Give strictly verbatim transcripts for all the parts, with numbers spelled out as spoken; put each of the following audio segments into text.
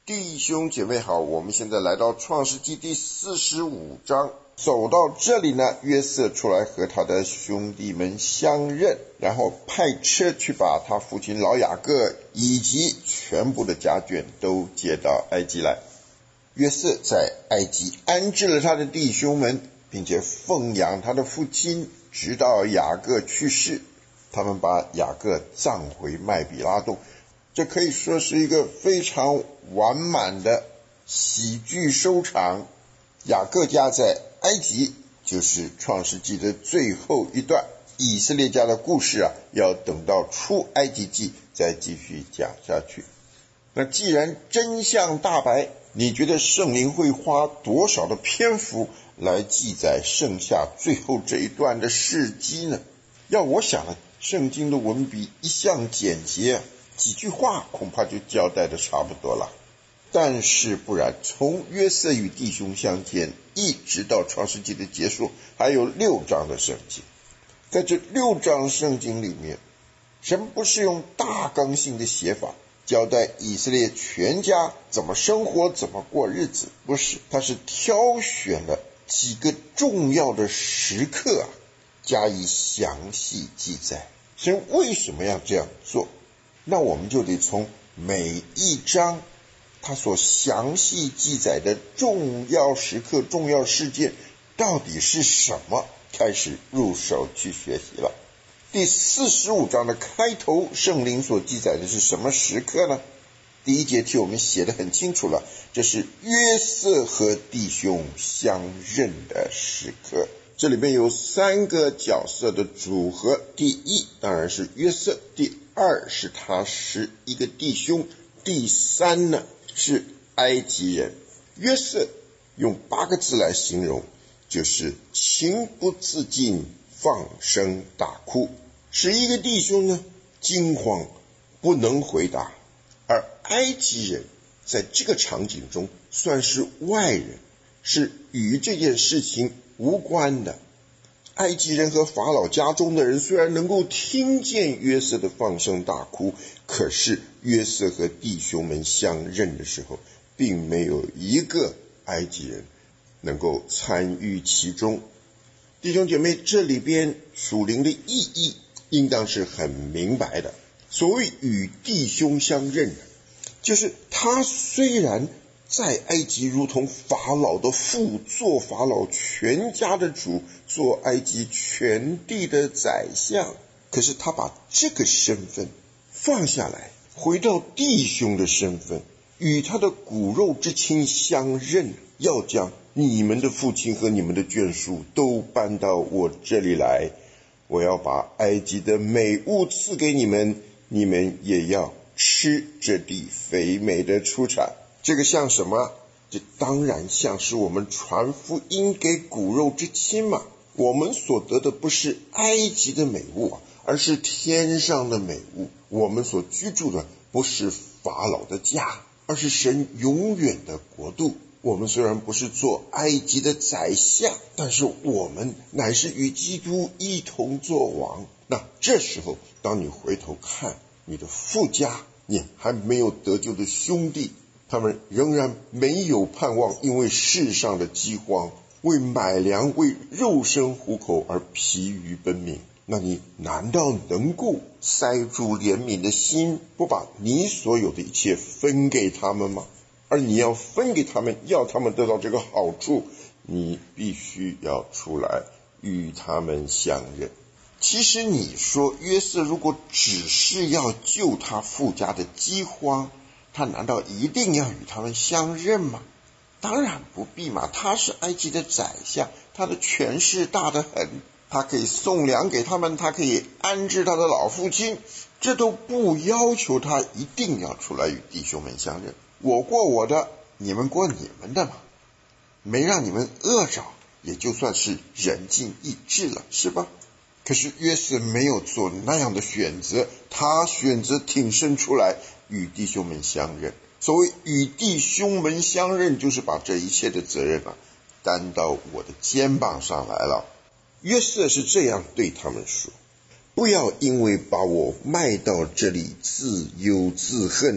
弟兄姐妹好，我们现在来到创世纪第四十五章，走到这里呢，约瑟出来和他的兄弟们相认，然后派车去把他父亲老雅各以及全部的家眷都接到埃及来。约瑟在埃及安置了他的弟兄们，并且奉养他的父亲，直到雅各去世，他们把雅各葬回麦比拉洞。这可以说是一个非常完满的喜剧收场。雅各家在埃及就是创世纪的最后一段，以色列家的故事啊，要等到出埃及记再继续讲下去。那既然真相大白，你觉得圣灵会花多少的篇幅来记载剩下最后这一段的事迹呢？要我想啊，圣经的文笔一向简洁，几句话恐怕就交代的差不多了。但是不然，从约瑟与弟兄相见一直到创世纪的结束，还有六章的圣经。在这六章圣经里面，神不是用大纲性的写法交代以色列全家怎么生活怎么过日子，不是，他是挑选了几个重要的时刻啊，加以详细记载。神为什么要这样做？那我们就得从每一章他所详细记载的重要时刻、重要事件到底是什么开始入手去学习了。第四十五章的开头，圣灵所记载的是什么时刻呢？第一节替我们写得很清楚了，这是约瑟和弟兄相认的时刻。这里面有三个角色的组合，第一当然是约瑟，第二是他十一个弟兄，第三呢是埃及人。约瑟用八个字来形容，就是情不自禁放声大哭。十一个弟兄呢惊慌不能回答，而埃及人在这个场景中算是外人，是与这件事情无关的。埃及人和法老家中的人虽然能够听见约瑟的放声大哭，可是约瑟和弟兄们相认的时候，并没有一个埃及人能够参与其中。弟兄姐妹，这里边属灵的意义应当是很明白的。所谓与弟兄相认，就是他虽然在埃及如同法老的父，做法老全家的主，做埃及全地的宰相，可是他把这个身份放下来，回到弟兄的身份，与他的骨肉之亲相认，要将你们的父亲和你们的眷属都搬到我这里来，我要把埃及的美物赐给你们，你们也要吃这地肥美的出产。这个像什么？这当然像是我们传福音给骨肉之亲嘛。我们所得的不是埃及的美物，而是天上的美物。我们所居住的不是法老的家，而是神永远的国度。我们虽然不是做埃及的宰相，但是我们乃是与基督一同作王。那这时候当你回头看你的父家，你还没有得救的兄弟，他们仍然没有盼望，因为世上的饥荒，为买粮为肉身糊口而疲于奔命。那你难道能够塞住怜悯的心，不把你所有的一切分给他们吗？而你要分给他们，要他们得到这个好处，你必须要出来与他们相认。其实你说约瑟如果只是要救他父家的饥荒，他难道一定要与他们相认吗？当然不必嘛，他是埃及的宰相，他的权势大得很，他可以送粮给他们，他可以安置他的老父亲，这都不要求他一定要出来与弟兄们相认。我过我的，你们过你们的嘛，没让你们饿着，也就算是仁尽义至了，是吧？可是约瑟没有做那样的选择，他选择挺身出来与弟兄们相认。所谓与弟兄们相认，就是把这一切的责任啊担到我的肩膀上来了。约瑟是这样对他们说：不要因为把我卖到这里自忧自恨，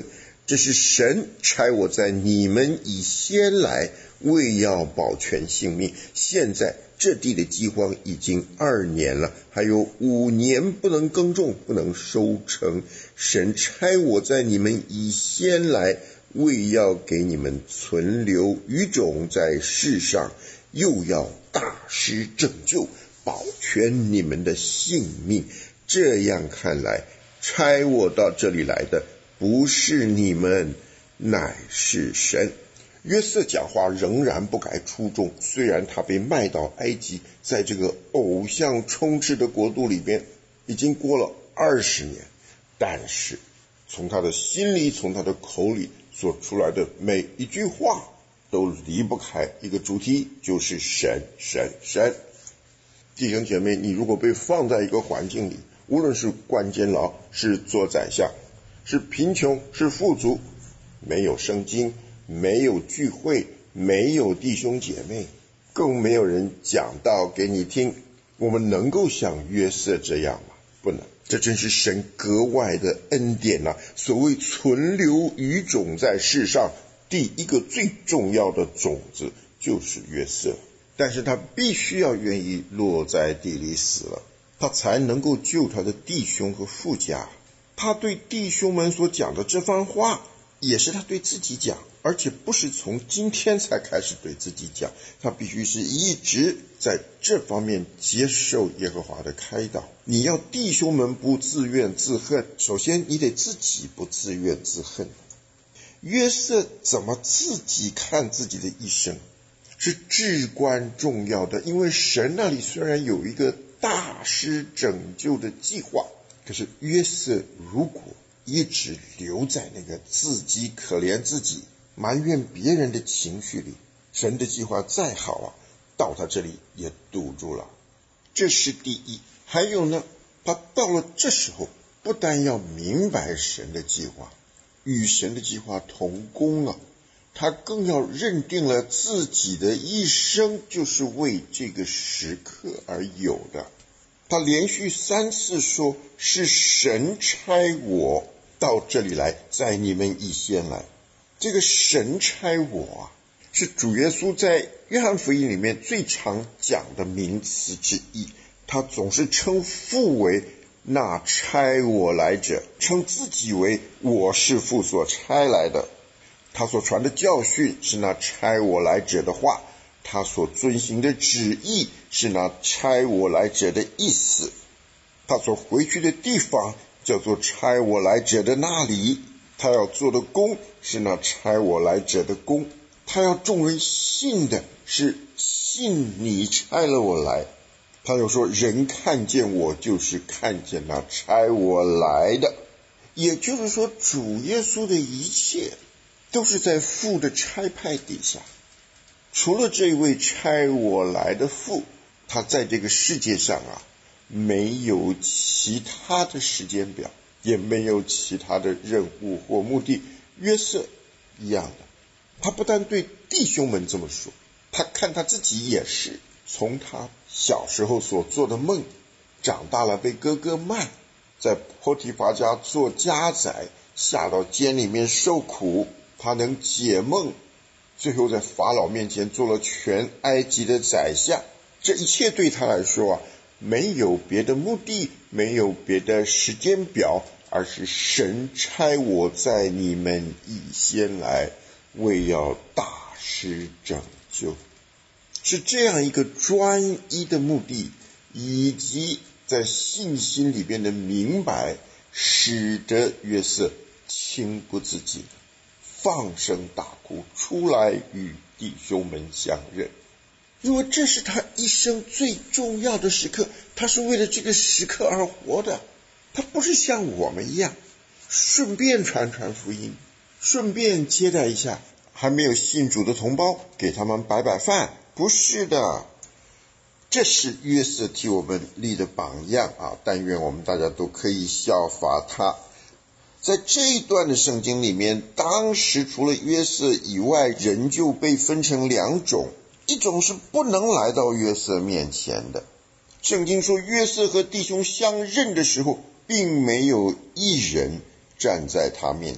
这是神差我在你们以先来，为要保全性命。现在这地的饥荒已经二年了，还有五年不能耕种，不能收成。神差我在你们以先来，为要给你们存留余种在世上，又要大施拯救，保全你们的性命。这样看来，差我到这里来的不是你们，乃是神。约瑟讲话仍然不改初衷，虽然他被卖到埃及，在这个偶像充斥的国度里边已经过了二十年，但是从他的心里，从他的口里所出来的每一句话都离不开一个主题，就是神神神。弟兄姐妹，你如果被放在一个环境里，无论是关监牢，是做宰相，是贫穷，是富足，没有圣经，没有聚会，没有弟兄姐妹，更没有人讲道给你听，我们能够像约瑟这样吗？不能。这真是神格外的恩典啊！所谓存留余种在世上，第一个最重要的种子就是约瑟，但是他必须要愿意落在地里死了，他才能够救他的弟兄和父家。他对弟兄们所讲的这番话，也是他对自己讲，而且不是从今天才开始对自己讲，他必须是一直在这方面接受耶和华的开导。你要弟兄们不自怨自恨，首先你得自己不自怨自恨。约瑟怎么自己看自己的一生是至关重要的，因为神那里虽然有一个大施拯救的计划，可是约瑟如果一直留在那个自己可怜自己、埋怨别人的情绪里，神的计划再好啊，到他这里也堵住了。这是第一。还有呢，他到了这时候，不但要明白神的计划，与神的计划同工了，他更要认定了自己的一生就是为这个时刻而有的。他连续三次说，是神差我到这里来，在你们以先来。这个神差我啊，是主耶稣在约翰福音里面最常讲的名词之一。他总是称父为那差我来者，称自己为我是父所差来的。他所传的教训是那差我来者的话，他所遵行的旨意是那差我来者的意思，他所回去的地方叫做差我来者的那里，他要做的工是那差我来者的工，他要众人信的是信你差了我来。他又说，人看见我就是看见那差我来的。也就是说，主耶稣的一切都是在父的差派底下，除了这位差我来的父，他在这个世界上啊，没有其他的时间表，也没有其他的任务或目的。约瑟一样的，他不但对弟兄们这么说，他看他自己也是，从他小时候所做的梦，长大了被哥哥卖，在波提乏家做家宰，下到监里面受苦，他能解梦，最后在法老面前做了全埃及的宰相。这一切对他来说啊，没有别的目的，没有别的时间表，而是神差我在你们以先来，为要大施拯救。是这样一个专一的目的，以及在信心里边的明白，使得约瑟情不自禁放声大哭，出来与弟兄们相认。因为这是他一生最重要的时刻，他是为了这个时刻而活的。他不是像我们一样顺便传传福音，顺便接待一下还没有信主的同胞，给他们摆摆饭，不是的。这是约瑟替我们立的榜样啊！但愿我们大家都可以效法他。在这一段的圣经里面，当时除了约瑟以外，人就被分成两种，一种是不能来到约瑟面前的。圣经说，约瑟和弟兄相认的时候，并没有一人站在他面前，就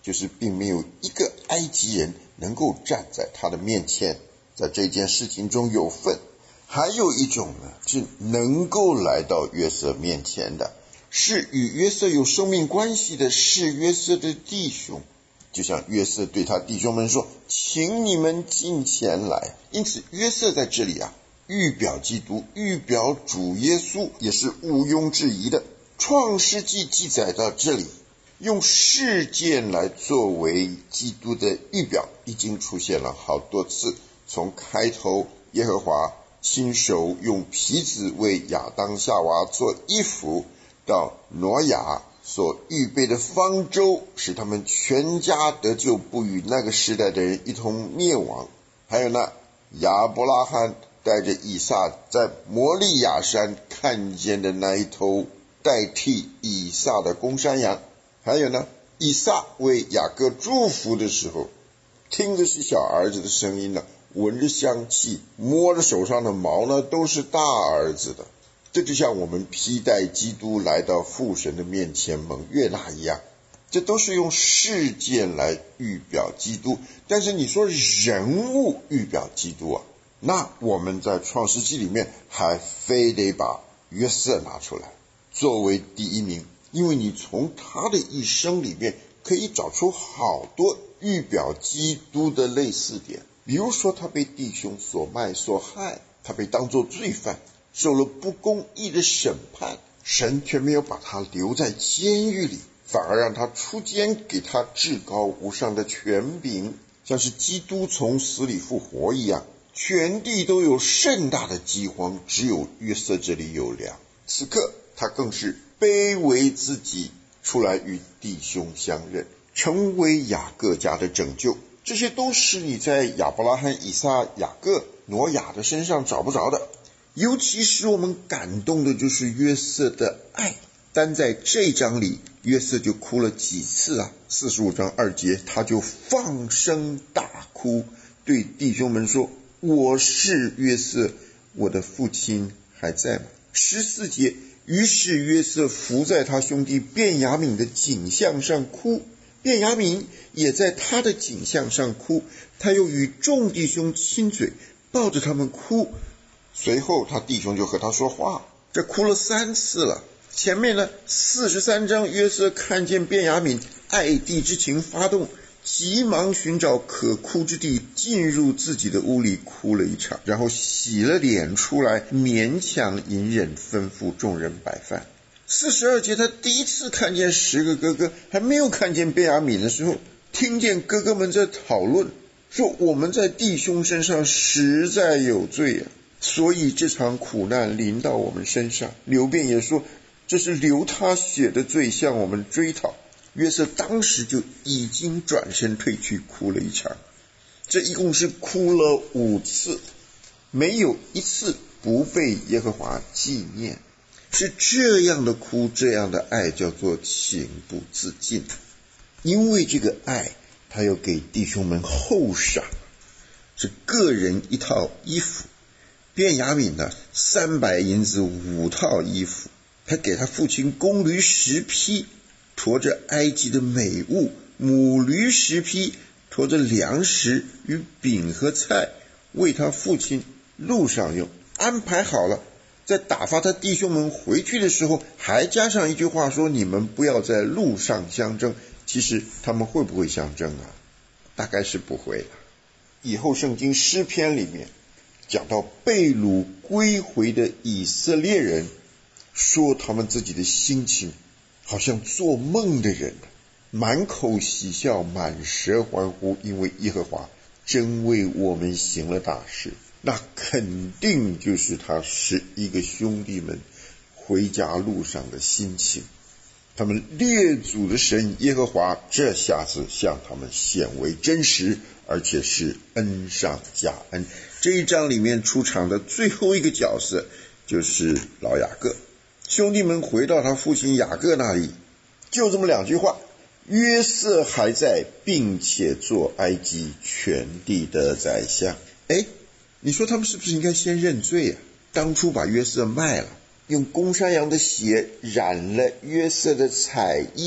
就是并没有一个埃及人能够站在他的面前，在这件事情中有份。还有一种呢，是能够来到约瑟面前的，是与约瑟有生命关系的，是约瑟的弟兄。就像约瑟对他弟兄们说，请你们进前来。因此约瑟在这里啊，预表基督，预表主耶稣，也是毋庸置疑的。创世纪记载到这里，用事件来作为基督的预表，已经出现了好多次。从开头耶和华亲手用皮子为亚当夏娃做衣服，到挪亚所预备的方舟，使他们全家得救，不与那个时代的人一同灭亡。还有呢，亚伯拉罕带着以撒在摩利亚山看见的那一头代替以撒的公山羊。还有呢，以撒为雅各祝福的时候，听的是小儿子的声音呢，闻着香气，摸着手上的毛呢，都是大儿子的。这就像我们披戴基督来到父神的面前蒙悦纳一样，这都是用事件来预表基督。但是你说人物预表基督啊，那我们在创世纪里面还非得把约瑟拿出来作为第一名，因为你从他的一生里面可以找出好多预表基督的类似点。比如说他被弟兄所卖所害，他被当作罪犯，受了不公义的审判，神却没有把他留在监狱里，反而让他出监，给他至高无上的权柄，像是基督从死里复活一样。全地都有甚大的饥荒，只有约瑟这里有粮。此刻他更是卑微自己，出来与弟兄相认，成为雅各家的拯救。这些都是你在亚伯拉罕、以撒、雅各、挪亚的身上找不着的。尤其使我们感动的就是约瑟的爱。单在这一章里，约瑟就哭了几次啊？四十五章二节，他就放声大哭，对弟兄们说，我是约瑟，我的父亲还在吗？十四节，于是约瑟伏在他兄弟便雅悯的颈项上哭，便雅悯也在他的颈项上哭，他又与众弟兄亲嘴，抱着他们哭。随后他弟兄就和他说话，这哭了三次了。前面呢，四十三章约瑟看见便雅悯，爱弟之情发动，急忙寻找可哭之地，进入自己的屋里哭了一场，然后洗了脸出来，勉强隐忍，吩咐众人摆饭。四十二节他第一次看见十个哥哥，还没有看见便雅悯的时候，听见哥哥们在讨论，说我们在弟兄身上实在有罪啊，所以这场苦难临到我们身上。流便也说，这是流他血的罪向我们追讨。约瑟当时就已经转身退去，哭了一场。这一共是哭了五次，没有一次不被耶和华纪念。是这样的哭，这样的爱，叫做情不自禁。因为这个爱，他要给弟兄们厚赏，是个人一套衣服。便雅悯呢，三百银子五套衣服，他给他父亲公驴十匹，驮着埃及的美物；母驴十匹，驮着粮食与饼和菜，为他父亲路上用。安排好了，在打发他弟兄们回去的时候，还加上一句话说，你们不要在路上相争。其实他们会不会相争啊？大概是不会了。以后圣经诗篇里面讲到被掳归回的以色列人，说他们自己的心情好像做梦的人，满口喜笑，满舌欢呼，因为耶和华真为我们行了大事。那肯定就是他十一个兄弟们回家路上的心情。他们列祖的神耶和华这下子向他们显为真实，而且是恩上加恩。这一章里面出场的最后一个角色就是老雅各。兄弟们回到他父亲雅各那里，就这么两句话，约瑟还在，并且做埃及全地的宰相。诶，你说他们是不是应该先认罪啊？当初把约瑟卖了，用公山羊的血染了约瑟的彩衣，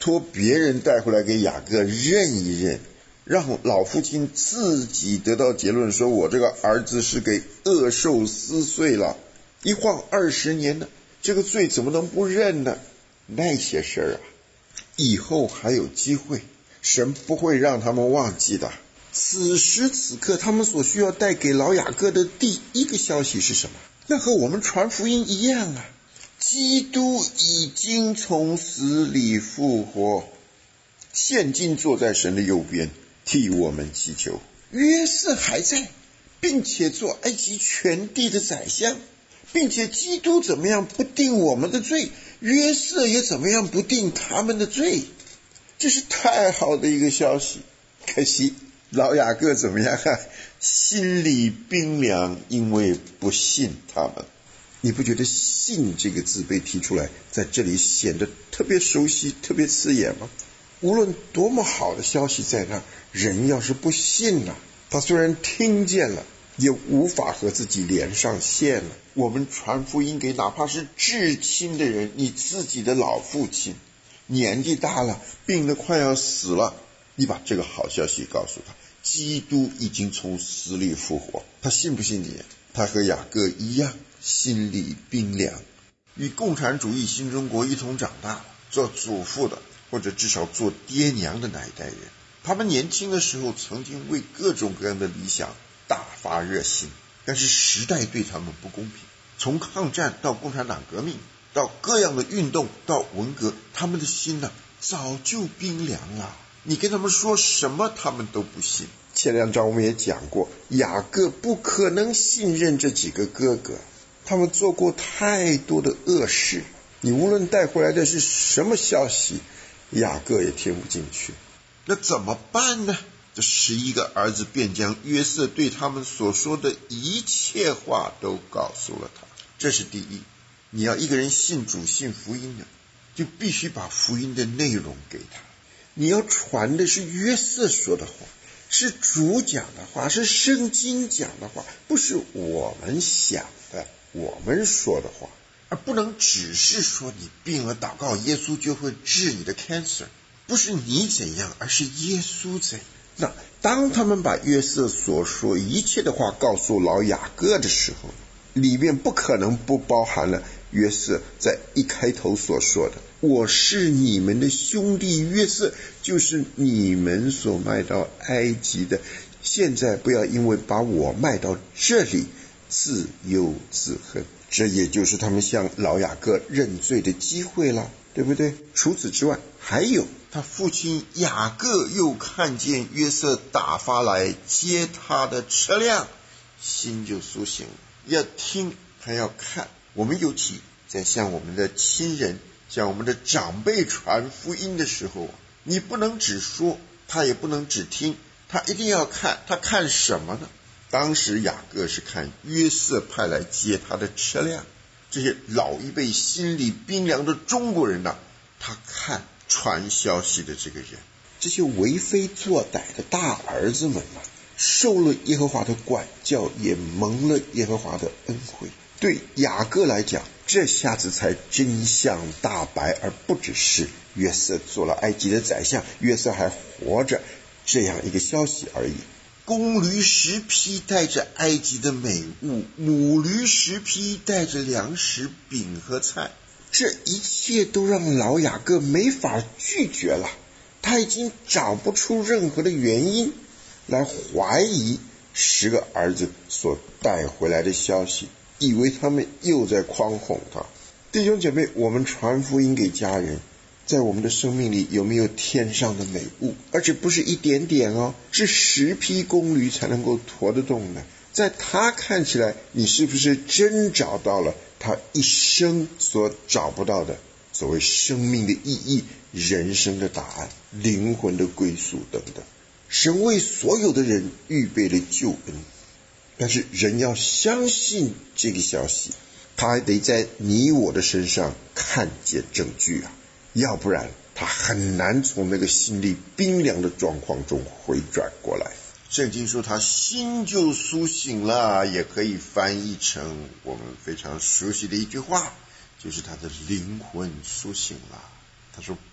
托别人带回来给雅各认一认，让老父亲自己得到结论，说我这个儿子是给恶兽撕碎了，一晃二十年了，这个罪怎么能不认呢？那些事儿啊，以后还有机会，神不会让他们忘记的。此时此刻他们所需要带给老雅各的第一个消息是什么？那和我们传福音一样啊，基督已经从死里复活，现今坐在神的右边，替我们祈求。约瑟还在，并且做埃及全地的宰相，并且基督怎么样不定我们的罪，约瑟也怎么样不定他们的罪。这是太好的一个消息。可惜老雅各怎么样啊？心里冰凉，因为不信他们。你不觉得信这个字被提出来，在这里显得特别熟悉，特别刺眼吗？无论多么好的消息在那，人要是不信了，他虽然听见了，也无法和自己连上线了。我们传福音给哪怕是至亲的人，你自己的老父亲年纪大了，病得快要死了，你把这个好消息告诉他，基督已经从死里复活，他信不信你？他和雅各一样，心里冰凉，与共产主义新中国一同长大，做祖父的或者至少做爹娘的那一代人，他们年轻的时候曾经为各种各样的理想大发热心，但是时代对他们不公平，从抗战到共产党革命，到各样的运动，到文革，他们的心呢、啊、早就冰凉了，你跟他们说什么他们都不信。前两章我们也讲过，雅各不可能信任这几个哥哥，他们做过太多的恶事，你无论带回来的是什么消息，雅各也听不进去。那怎么办呢？这十一个儿子便将约瑟对他们所说的一切话都告诉了他。这是第一，你要一个人信主信福音的，就必须把福音的内容给他。你要传的是约瑟说的话，是主讲的话，是圣经讲的话，不是我们想的我们说的话，而不能只是说你病了祷告耶稣就会治你的 cancer， 不是你怎样，而是耶稣怎样。那当他们把约瑟所说一切的话告诉老雅各的时候，里面不可能不包含了约瑟在一开头所说的，我是你们的兄弟约瑟，就是你们所卖到埃及的，现在不要因为把我卖到这里自忧自恨。这也就是他们向老雅各认罪的机会了，对不对？除此之外，还有他父亲雅各又看见约瑟打发来接他的车辆，心就苏醒了。要听还要看，我们尤其在向我们的亲人，向我们的长辈传福音的时候，你不能只说，他也不能只听，他一定要看。他看什么呢？当时雅各是看约瑟派来接他的车辆，这些老一辈心里冰凉的中国人啊，他看传消息的这个人，这些为非作歹的大儿子们啊，受了耶和华的管教，也蒙了耶和华的恩惠。对雅各来讲，这下子才真相大白，而不只是约瑟做了埃及的宰相，约瑟还活着这样一个消息而已。公驴十匹带着埃及的美物，母驴十匹带着粮食饼和菜，这一切都让老雅各没法拒绝了。他已经找不出任何的原因来怀疑十个儿子所带回来的消息，以为他们又在诓哄他。弟兄姐妹，我们传福音给家人，在我们的生命里有没有天上的美物？而且不是一点点哦，是十匹公驴才能够驮得动的。在他看起来，你是不是真找到了他一生所找不到的所谓生命的意义、人生的答案、灵魂的归宿等等？神为所有的人预备了救恩，但是人要相信这个消息，他还得在你我的身上看见证据啊，要不然他很难从那个心里冰凉的状况中回转过来。圣经说他心就苏醒了，也可以翻译成我们非常熟悉的一句话，就是他的灵魂苏醒了。他说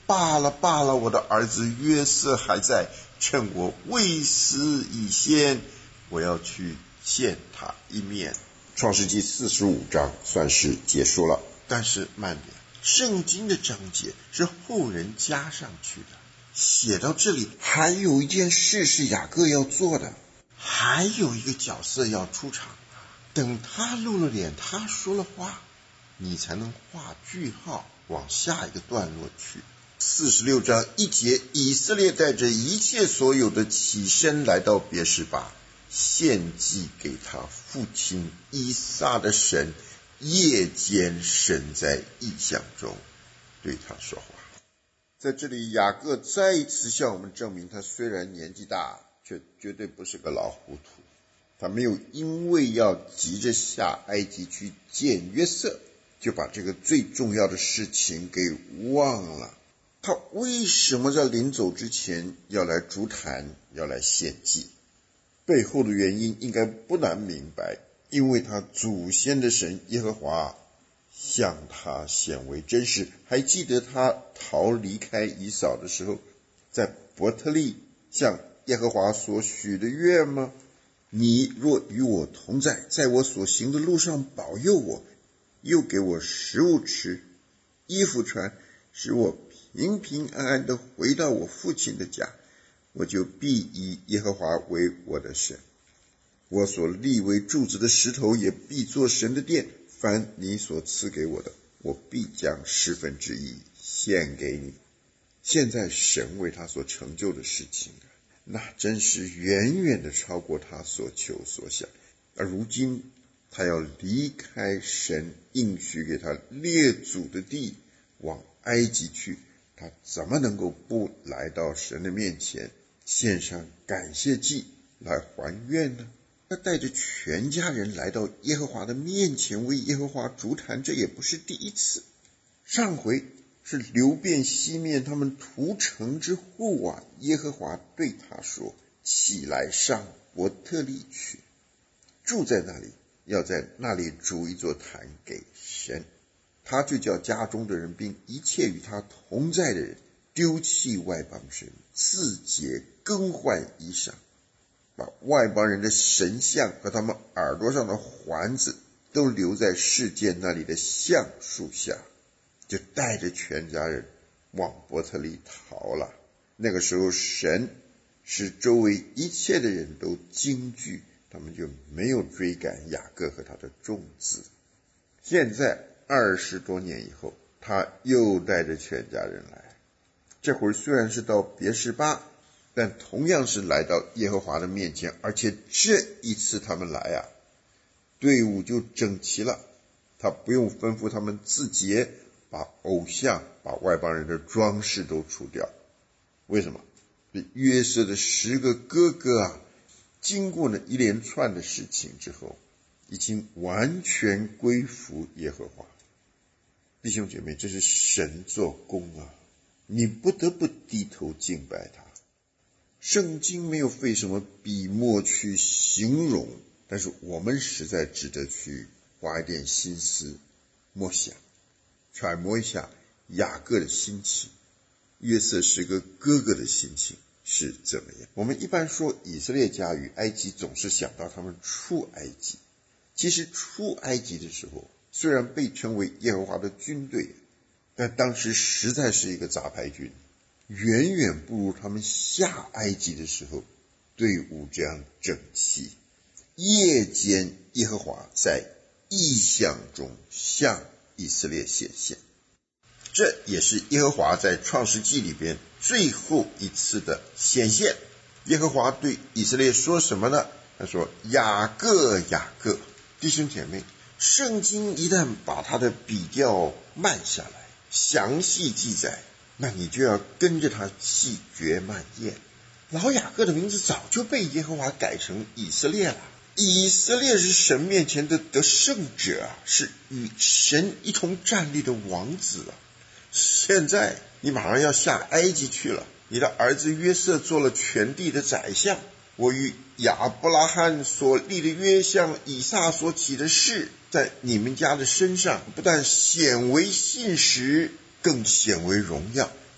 罢了罢了，我的儿子约瑟还在，趁我未死以先，我要去见他一面。创世纪四十五章算是结束了，但是慢点，圣经的章节是后人加上去的，写到这里还有一件事是雅各要做的，还有一个角色要出场，等他露了脸，他说了话，你才能画句号往下一个段落去。四十六章一节，以色列带着一切所有的起身来到别是巴，献祭给他父亲以撒的神。夜间神在异象中对他说话。在这里雅各再一次向我们证明，他虽然年纪大，却绝对不是个老糊涂。他没有因为要急着下埃及去见约瑟，就把这个最重要的事情给忘了。他为什么在临走之前要来筑坛，要来献祭？背后的原因应该不难明白，因为他祖先的神耶和华向他显为真实。还记得他逃离开以扫的时候，在伯特利向耶和华所许的愿吗？你若与我同在，在我所行的路上保佑我，又给我食物吃，衣服穿，使我平平安安地回到我父亲的家，我就必以耶和华为我的神。我所立为柱子的石头也必做神的殿，凡你所赐给我的，我必将十分之一献给你。现在神为他所成就的事情，那真是远远的超过他所求所想。而如今他要离开神应许给他列祖的地，往埃及去，他怎么能够不来到神的面前，献上感谢祭来还愿呢？他带着全家人来到耶和华的面前，为耶和华筑坛，这也不是第一次。上回是流便西面他们屠城之后啊，耶和华对他说，起来上伯特利去，住在那里，要在那里筑一座坛给神。他就叫家中的人并一切与他同在的人丢弃外邦神，自洁更换衣裳，把外邦人的神像和他们耳朵上的环子都留在世界那里的橡树下，就带着全家人往伯特利逃了。那个时候神使周围一切的人都惊惧，他们就没有追赶雅各和他的众子。现在二十多年以后，他又带着全家人来，这会儿虽然是到别是巴，但同样是来到耶和华的面前，而且这一次他们来啊，队伍就整齐了，他不用吩咐他们自洁，把偶像把外邦人的装饰都除掉。为什么？约瑟的十个哥哥啊，经过了一连串的事情之后，已经完全归服耶和华。弟兄姐妹，这是神做工啊，你不得不低头敬拜他。圣经没有费什么笔墨去形容，但是我们实在值得去花一点心思默想，揣摩一下雅各的心情，约瑟是个哥哥的心情是怎么样。我们一般说以色列家与埃及，总是想到他们出埃及。其实出埃及的时候，虽然被称为耶和华的军队，但当时实在是一个杂牌军，远远不如他们下埃及的时候队伍这样整齐。夜间耶和华在异象中向以色列显现，这也是耶和华在创世纪里边最后一次的显现。耶和华对以色列说什么呢？他说，雅各雅各。弟兄姐妹，圣经一旦把它的笔调慢下来，详细记载，那你就要跟着他细嚼慢咽。老雅各的名字早就被耶和华改成以色列了。以色列是神面前的得胜者啊，是与神一同站立的王子啊。现在你马上要下埃及去了，你的儿子约瑟做了全地的宰相。我与亚伯拉罕所立的约，向以撒所起的誓，在你们家的身上不但显为信实，更显为荣耀，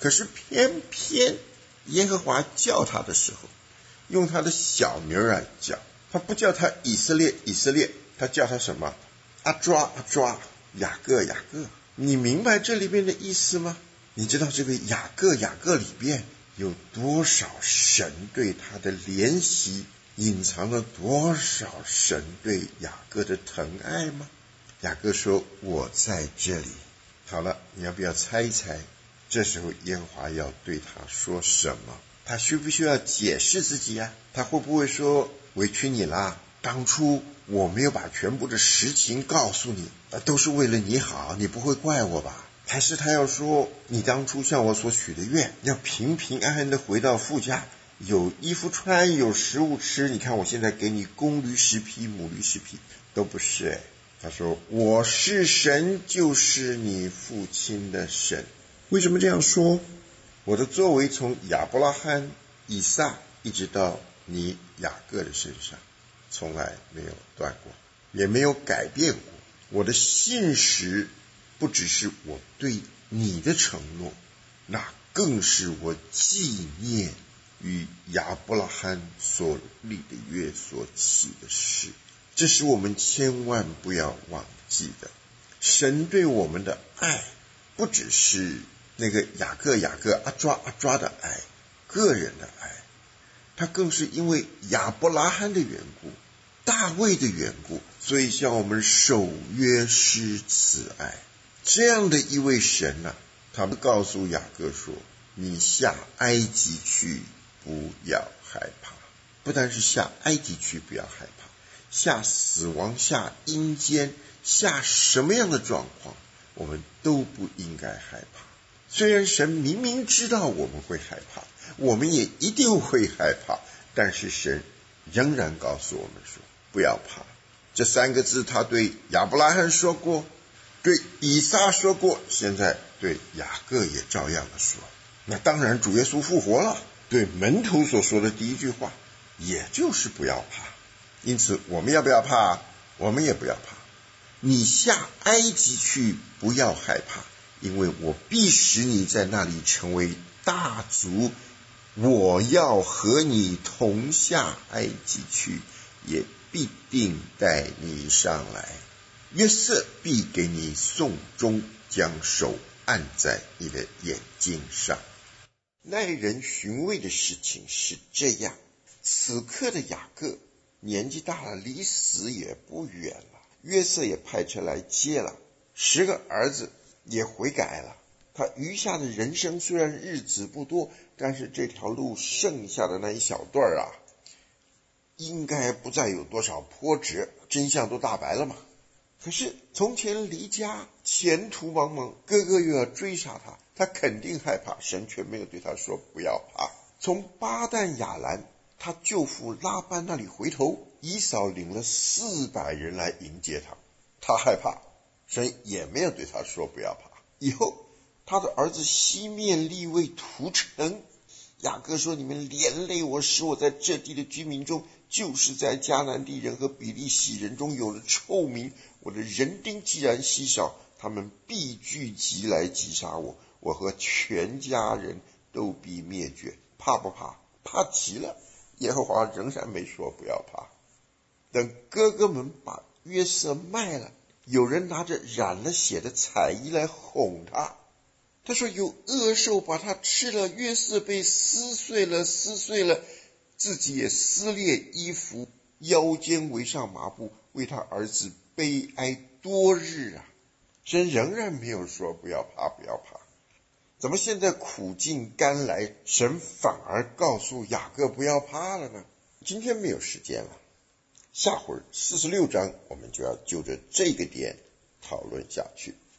可是偏偏耶和华叫他的时候，用他的小名来叫，他不叫他以色列以色列，他叫他什么？阿抓阿抓，雅各雅各。你明白这里面的意思吗？你知道这个雅各雅各里边有多少神对他的怜惜，隐藏了多少神对雅各的疼爱吗？雅各说，我在这里。好了，你要不要猜一猜，这时候耶和华要对他说什么？他需不需要解释自己啊？他会不会说，委屈你啦，当初我没有把全部的实情告诉你，都是为了你好，你不会怪我吧？还是他要说，你当初向我所许的愿，要平平安安的回到父家，有衣服穿，有食物吃，你看我现在给你公驴十匹，母驴十匹，都不是诶。他说，我是神，就是你父亲的神。为什么这样说？我的作为从亚伯拉罕、以撒一直到你雅各的身上，从来没有断过，也没有改变过。我的信实不只是我对你的承诺，那更是我纪念与亚伯拉罕所立的约所起的事。这是我们千万不要忘记的。神对我们的爱不只是那个雅各雅各阿抓阿抓的爱，个人的爱，他更是因为亚伯拉罕的缘故，大卫的缘故，所以向我们守约施慈爱。这样的一位神啊，他们告诉雅各说，你下埃及去，不要害怕。不但是下埃及去不要害怕，下死亡，下阴间，下什么样的状况，我们都不应该害怕。虽然神明明知道我们会害怕，我们也一定会害怕，但是神仍然告诉我们说，不要怕。这三个字他对亚伯拉罕说过，对以撒说过，现在对雅各也照样的说。那当然主耶稣复活了，对门徒所说的第一句话也就是不要怕。因此我们要不要怕？我们也不要怕。你下埃及去，不要害怕，因为我必使你在那里成为大族，我要和你同下埃及去，也必定带你上来。约瑟必给你送终，将手按在你的眼睛上。耐人寻味的事情是这样，此刻的雅各年纪大了，离死也不远了，约瑟也派车来接了，十个儿子也悔改了。他余下的人生虽然日子不多，但是这条路剩下的那一小段啊，应该不再有多少波折，真相都大白了嘛。可是从前离家，前途茫茫，哥哥又要追杀他，他肯定害怕，神却没有对他说不要怕。从巴旦亚兰他舅父拉班那里回头，以扫领了四百人来迎接他，他害怕，神也没有对他说不要怕。以后他的儿子西面利未屠城，雅各说，你们连累我，使我在这地的居民中，就是在迦南地人和比利洗人中有了臭名。我的人丁既然稀少，他们必聚集来击杀我，我和全家人都必灭绝。怕不怕？怕极了。耶和华仍然没说不要怕。等哥哥们把约瑟卖了，有人拿着染了血的彩衣来哄他，他说有恶兽把他吃了，约瑟被撕碎了撕碎了，自己也撕裂衣服，腰间围上麻布，为他儿子悲哀多日啊。神仍然没有说不要怕不要怕。怎么现在苦尽甘来，神反而告诉雅各不要怕了呢？今天没有时间了，下会儿四十六章我们就要就着这个点讨论下去。